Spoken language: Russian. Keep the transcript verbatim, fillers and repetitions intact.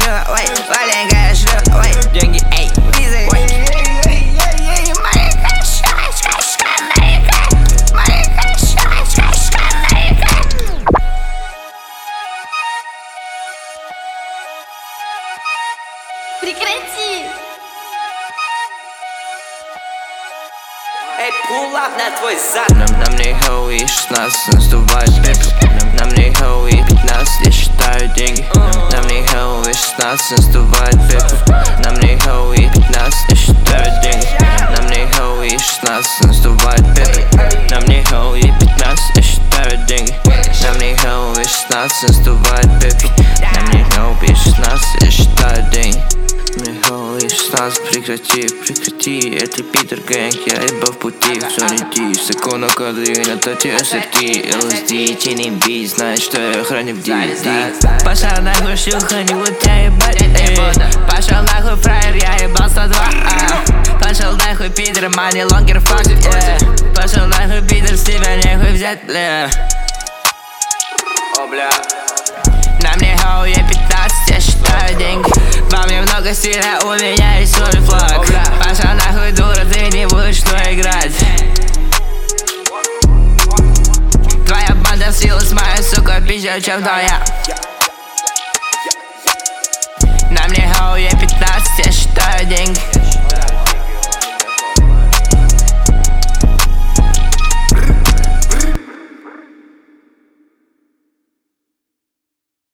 шлюха, ой, маленькая шлюха, ой, деньги, эй, визы, ой. Маленькая шлюха, маленькая, маленькая шлюха, маленькая. Прекрати! Эй, pull up на твой зад. Нам, нам не хоуи, шестнадцать наступает пепел. Нам, нам не хоуи, пятнадцать, я считаю деньги. Нам, нам не хоуи, шестнадцать наступает пепел. Нам не хоуи, пятнадцать, я считаю деньги. Нам не хоуи, шестнадцать наступает пепел. Нам не хоуи, пятнадцать, я считаю деньги. Нам не хоуи, шестнадцать наступает пепел. Нам не хоуи, шестнадцать, я считаю деньги. Мне хоуи шестнадцать, прекрати, прекрати. Это Питер Гэнг, я ебал в пути. Все лети, закон на коды, на тоте ассорти. эл эс ди, чейни би, знаешь, что я храню в ди эс ди. Пошел нахуй, шлюха, не буду тебя ебать, эй. Пошел нахуй, фраер, я ебал сто два, а. Пошел нахуй, Питер, мани, лонгер, факт, yeah. Пошел нахуй, Питер, с тебя нехуй взять, бля. О, бля. На мне хоуи пятнадцать, я считаю деньги. Во мне много стиля, у меня есть свой флаг. Пошла нахуй, дура, ты не будешь что играть. Твоя банда слилась, моя сука, пизже, чем твоя.